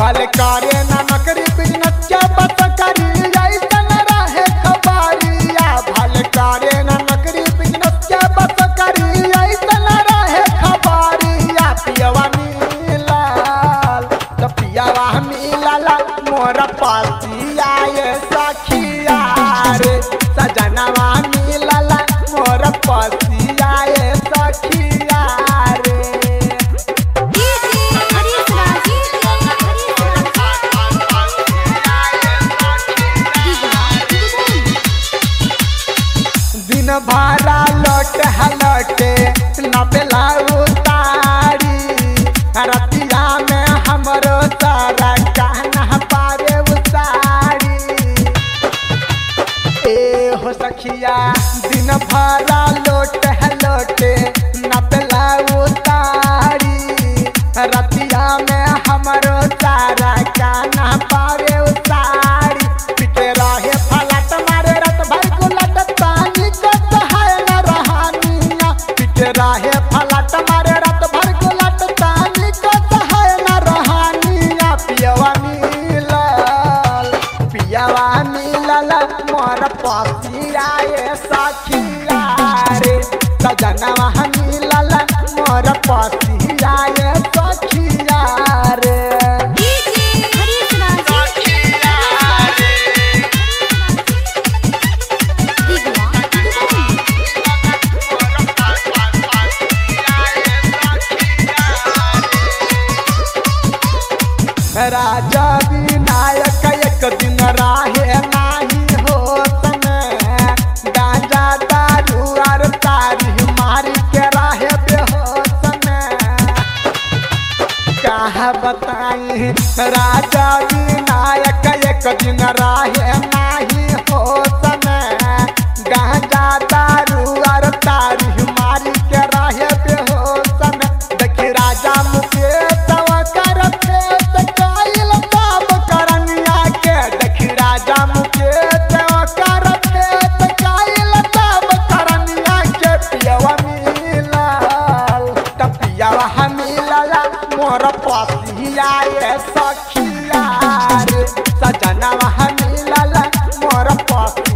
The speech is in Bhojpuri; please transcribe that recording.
भले करे ना नौकरी बिजनेस के बस करी ऐसन रहे खबरिया भले करे ना नौकरी बिजनेस के बस करी ऐसन रहे खबरिया पियवा मिलल तो पियवा मिलल मोर पासिया ये सखिया रे सजनवा मिलल मोर पासिया ये सखिया रे दिन भरा लौटे हलौटे न बेला उतारी रतिया में हमरो सारा कहना पावे उतारी ए हो सखिया दिन भरा लौटे हलौटे न बेला उतारी रतिया में हमरो सारा कहना पावे उतारी पिटे रहे फलट मारे रत भर गुलट तानी को सहाय न रहानिया पिटे रहे फलट मारे रत भर गुलट तानी को सहाय न रहानिया पियवा मिलल मोर पासिया ये सखिया रे सजनवा मिलल मोर पासिया ये सखिया रे राजा विनायक एक दिन राहे नाही होत में गांजा दारू और तारी मारी के राहे बेहोश में कहा बताई राजा विनायक एक दिन राहे नाही होत में गांजा दारू और तारी मारी के राहे बेहोश में देखी राजा मुकेश मोर पासिया ये सखिया रे सजनवा मिलल मोर पासिया